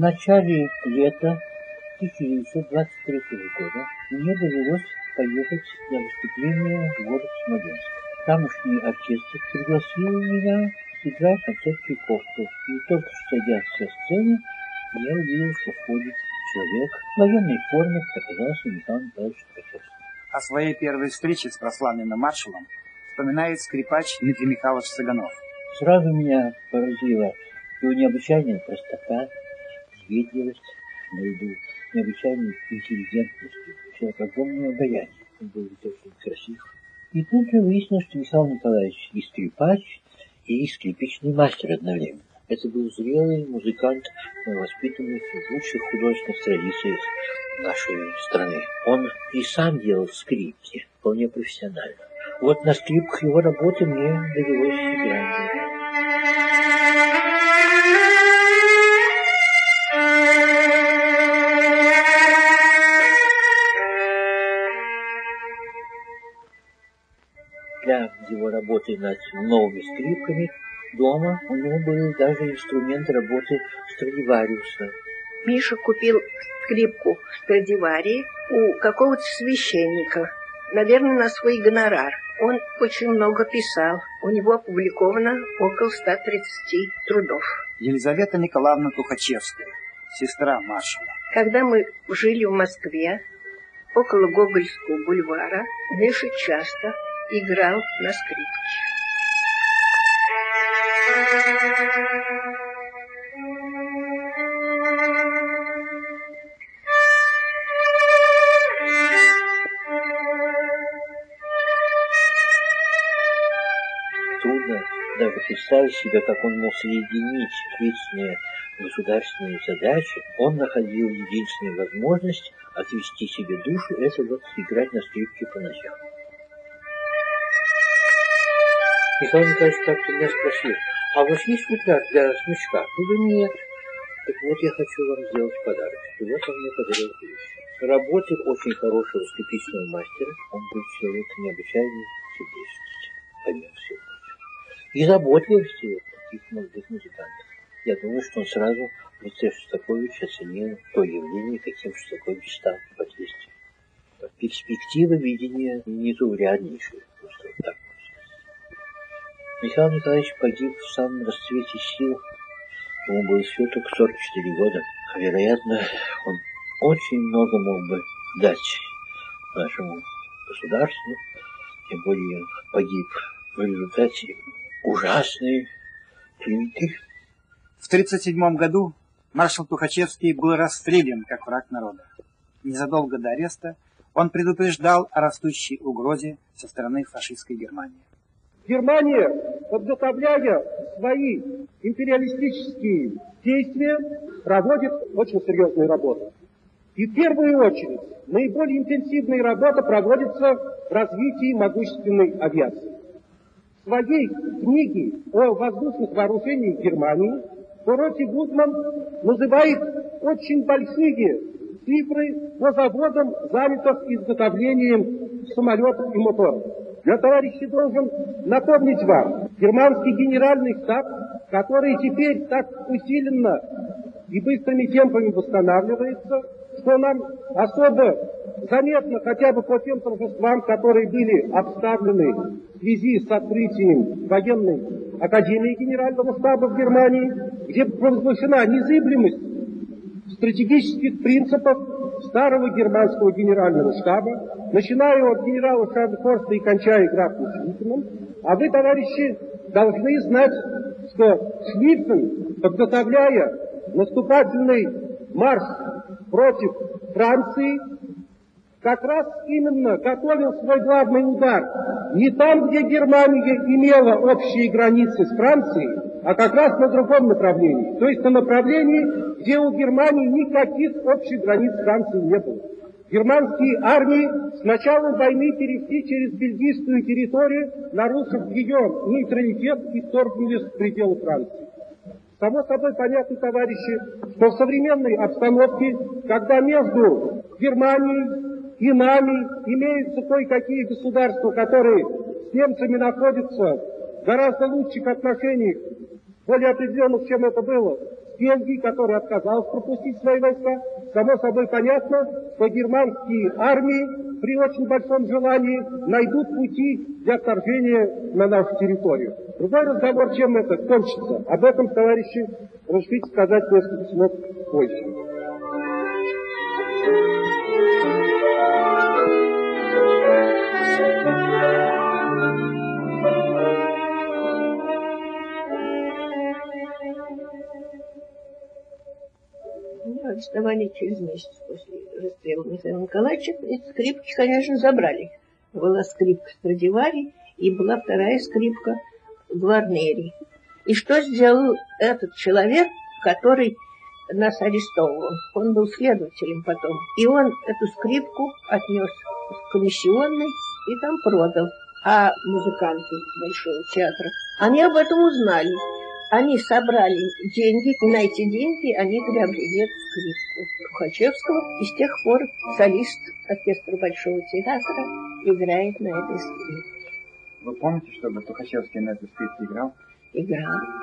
начале лета 1923 года мне довелось поехать на выступление в город Смоленск. Тамошний оркестр пригласил меня сыграть концерт Чайковского. И только что сойдя со сцены, я увидел, что входит человек в военной форме, оказался Михаил Николаевич Тухачевский. О своей первой встрече с прославленным маршалом вспоминает скрипач Дмитрий Михайлович Цыганов. Сразу меня поразила его необычайная простота, светливость, наряду с необычайной интеллигентностью, человек огромного обаяния. Он был очень красив. И тут же выяснилось, что Михаил Николаевич и скрипач, и скрипичный мастер одновременно. Это был зрелый музыкант, воспитанный в лучших художественных традициях нашей страны. Он и сам делал скрипки, вполне профессионально. Вот на скрипках его работы мне довелось играть. Для его работы над новыми скрипками дома у него был даже инструмент работы Страдивариуса. Миша купил скрипку Страдивари у какого-то священника, наверное, на свой гонорар. Он очень много писал. У него опубликовано около 130 трудов. Елизавета Николаевна Тухачевская, сестра маршала. Когда мы жили в Москве, около Гогольского бульвара, Миша часто играл на скрипке. Трудно даже представить себе, как он мог соединить ответственные государственные задачи. Он находил единственную возможность отвести себе душу, это вот играть на скрипке по ночам. Михаил Николаевич как-то меня спросил: а у вас есть футляр для смычка? Я говорю: нет. Так вот, я хочу вам сделать подарок. И вот он мне подарил вещь. Работы очень хорошего скрипичного мастера. Он был человек необычайной сердечности, помимо всего прочего. И заботливости таких молодых музыкантов. Я думаю, что он сразу в лице Шостаковича оценил то явление, каким Шостакович стал впоследствии. Перспектива видения незауряднейшая. Просто вот так. Михаил Николаевич погиб в самом расцвете сил. Ему было всего только 44 года. Вероятно, он очень много мог бы дать нашему государству. Тем более погиб в результате ужасной клиники. В 1937 году маршал Тухачевский был расстрелян как враг народа. Незадолго до ареста он предупреждал о растущей угрозе со стороны фашистской Германии. Германия, подготовляя свои империалистические действия, проводит очень серьезную работу. И в первую очередь наиболее интенсивная работа проводится в развитии могущественной авиации. В своей книге о воздушных вооружениях Германии Дороти Гудман называет очень большие цифры по заводам, занятых изготовлением самолетов и моторов. Я, товарищи, должен напомнить вам, германский генеральный штаб, который теперь так усиленно и быстрыми темпами восстанавливается, что нам особо заметно хотя бы по тем торжествам, которые были обставлены в связи с открытием военной академии генерального штаба в Германии, где провозглашена незыблемость стратегических принципов старого германского генерального штаба, начиная от генерала Шарнхорста и кончая графом Шлиффеном. А вы, товарищи, должны знать, что Шлиффен, подготовляя наступательный марш против Франции, как раз именно готовил свой главный удар не там, где Германия имела общие границы с Францией, а как раз на другом направлении. То есть на направлении, где у Германии никаких общих границ с Францией не было. Германские армии с начала войны перешли через бельгийскую территорию, нарушив ее нейтралитет, и вторгнулись в пределы Франции. Само собой понятно, товарищи, что в современной обстановке, когда между Германией и нами имеются кое-какие государства, которые с немцами находятся в гораздо лучших отношениях, более определенных, чем это было Бельгии, который отказался пропустить свои войска. Само собой понятно, что германские армии при очень большом желании найдут пути для вторжения на нашу территорию. Другой разговор, чем это кончится, об этом, товарищи, разрешите сказать несколько слов позже. Арестовали через месяц после расстрела Михаила Николаевича. Эти скрипки, конечно, забрали. Была скрипка Страдивари и была вторая скрипка Гварнери. И что сделал этот человек, который нас арестовывал? Он был следователем потом. И он эту скрипку отнес в комиссионный и там продал. А музыканты Большого театра, они об этом узнали. Они собрали деньги, и на эти деньги они приобрели эту скрипку Тухачевского. И с тех пор солист оркестра Большого театра играет на этой скрипке. Вы помните, чтобы Тухачевский на этой скрипке играл? Играл.